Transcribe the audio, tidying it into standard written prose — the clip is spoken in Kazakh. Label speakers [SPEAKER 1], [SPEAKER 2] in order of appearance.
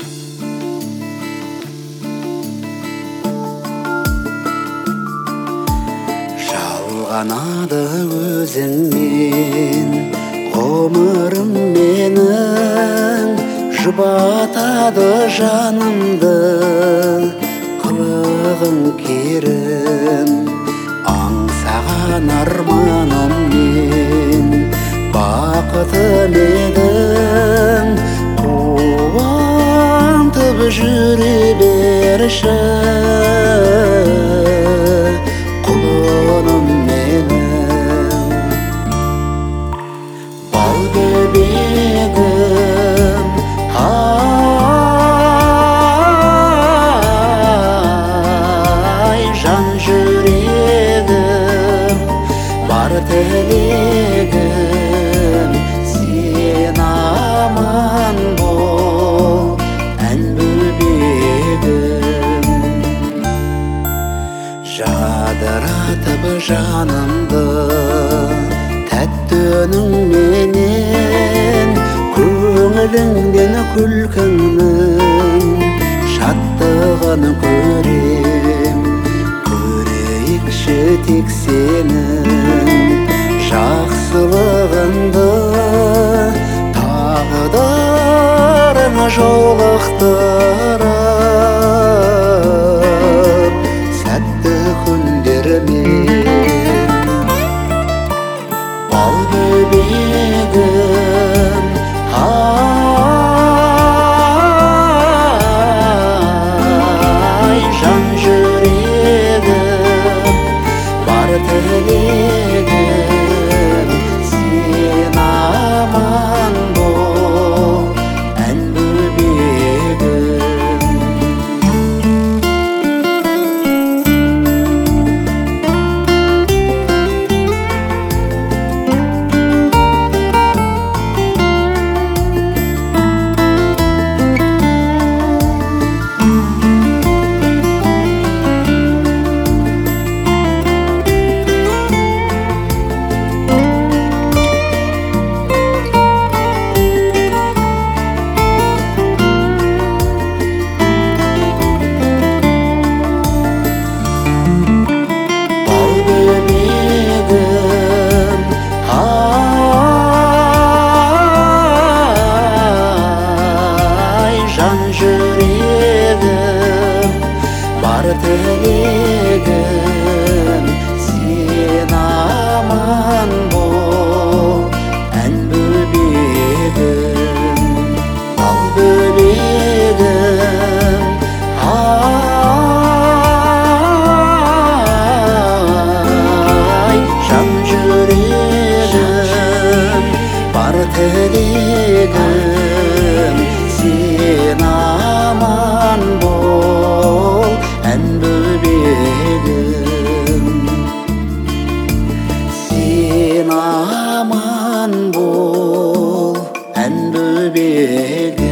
[SPEAKER 1] Жалғанады өзіңмен ғұмырым менің, жұбатады жанымды қылығың керім. Аңсаған арманыммен бақытым едің, қуантып жүре берші құлыным менің. Бал бөбегім, ай жан жүрегім, бар тілегім сен аман бол, ән бөбегім. Жадыратып жанымды тәтті үніңменен, көңіліңден күлкіңнің шаттығын көрем. Көрейікші тек сенің жақсылығыңды, тағдырың жолықтырып сәтті күндермен. Бал бөбегім, ай жан жүрегім, бар тілегім сен аман бол, ән бөбегім. Бар тілегім сен аман бол, ән бөбегім. Ал бөбегім, ай жан жүрегім, бар тілегім сен аман бол, ән бөбегім. Сен аман бол, ән бөбегім.